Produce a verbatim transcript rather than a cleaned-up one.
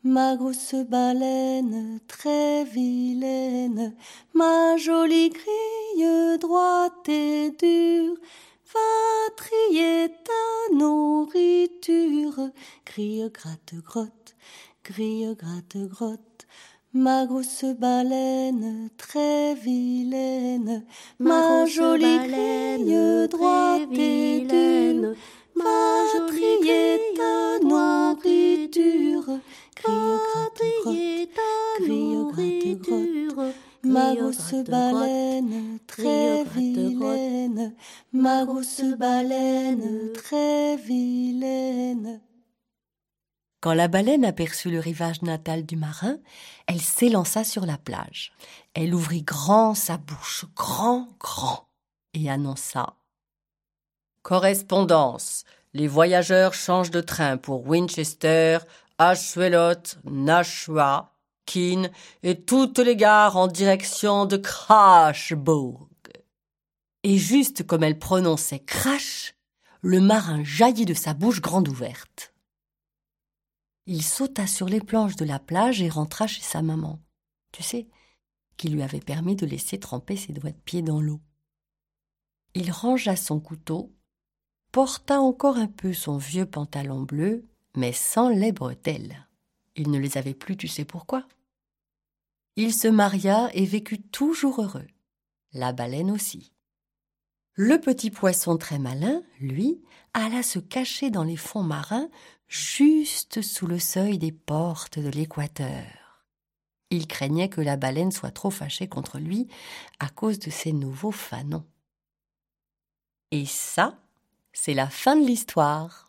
ma grosse baleine très vilaine, ma jolie grille droite et dure, va trier ta nourriture. Grille, gratte, grotte, grille, gratte, grotte, ma grosse baleine très vilaine, ma jolie grille droite et dure, va trier ta nourriture. Grille, gratte, grotte, grille, gratte, grotte, ma grosse baleine très vilaine, ma grosse baleine très vilaine. Quand la baleine aperçut le rivage natal du marin, elle s'élança sur la plage. Elle ouvrit grand sa bouche, grand, grand, et annonça « Correspondance, les voyageurs changent de train pour Winchester, Ashwelot, Nashua, Keene et toutes les gares en direction de Crashbourg. » Et juste comme elle prononçait « crash », le marin jaillit de sa bouche grande ouverte. Il sauta sur les planches de la plage et rentra chez sa maman, tu sais, qui lui avait permis de laisser tremper ses doigts de pied dans l'eau. Il rangea son couteau, porta encore un peu son vieux pantalon bleu, mais sans les bretelles. Il ne les avait plus, tu sais pourquoi. Il se maria et vécut toujours heureux. La baleine aussi. Le petit poisson très malin, lui, alla se cacher dans les fonds marins, juste sous le seuil des portes de l'équateur. Il craignait que la baleine soit trop fâchée contre lui à cause de ses nouveaux fanons. Et ça, c'est la fin de l'histoire.